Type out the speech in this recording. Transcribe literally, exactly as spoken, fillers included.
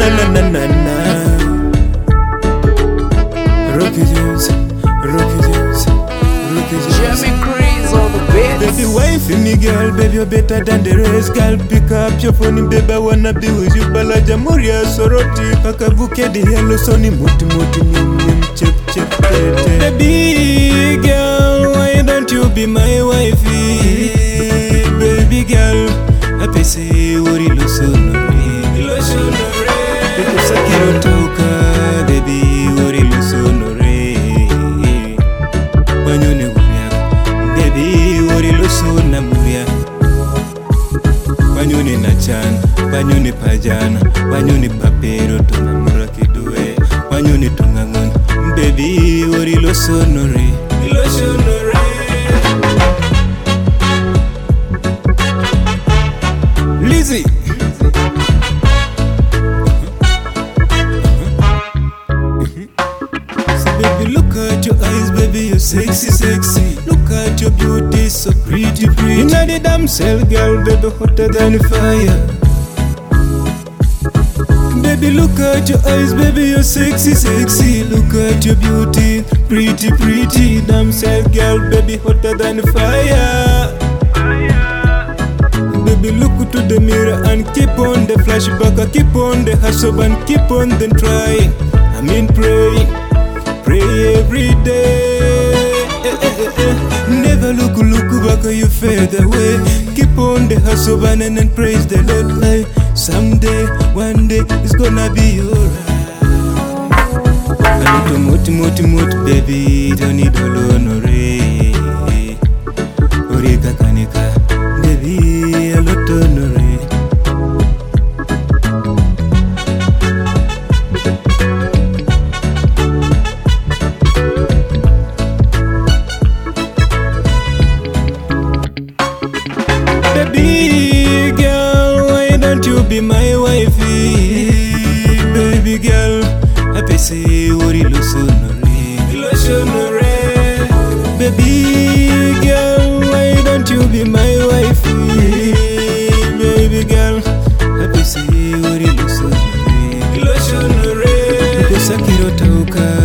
na na na na na. Rocky James, Rocky James, Rocky James. Jimmy Crease on the beat. Baby, wife me girl, baby, you're better than the rest. Girl, pick up your phone, baby, I wanna be with you. Balaja Moria Soroti, Akabuke the yellow sunny muti muti nim nim chip chip tete. Baby girl, why don't you be my wifey? Baby girl, I say wori lo sonore, lo sonore. Because I can't talk, baby, wori lo sonore. Banyone wuya, baby, wori lo sonamuriya. Banyone na chan, banyone pajana, banyone papero to namura kidue, banyone tungangon, baby, wori lo sonore, lo sonore. Lizzy. So baby, look at your eyes, baby, you're sexy, sexy. Look at your beauty, so pretty, pretty. You know the damn cell, girl, baby, hotter than fire. Baby, look at your eyes, baby, you're sexy, sexy. Look at your beauty, pretty, pretty. Damn cell, girl, baby, hotter than fire. Baby, look to the mirror and keep on the flashback. Keep on the hustle and keep on the trying. I mean pray, pray every day. Eh, eh, eh, eh. Never look, look back, you fade away. Keep on the hustle and then praise the Lord. Like someday, one day, it's gonna be alright. I don't moti moti moti, baby, don't need alone. Orika kanika, baby, a lot of baby girl, why don't you be my wifey? Baby girl, I say wori lo sonore, lo sonore. Baby girl, why don't you be my wifey? Baby girl, I say wori lo sonore, lo sonore. Because I can't talk.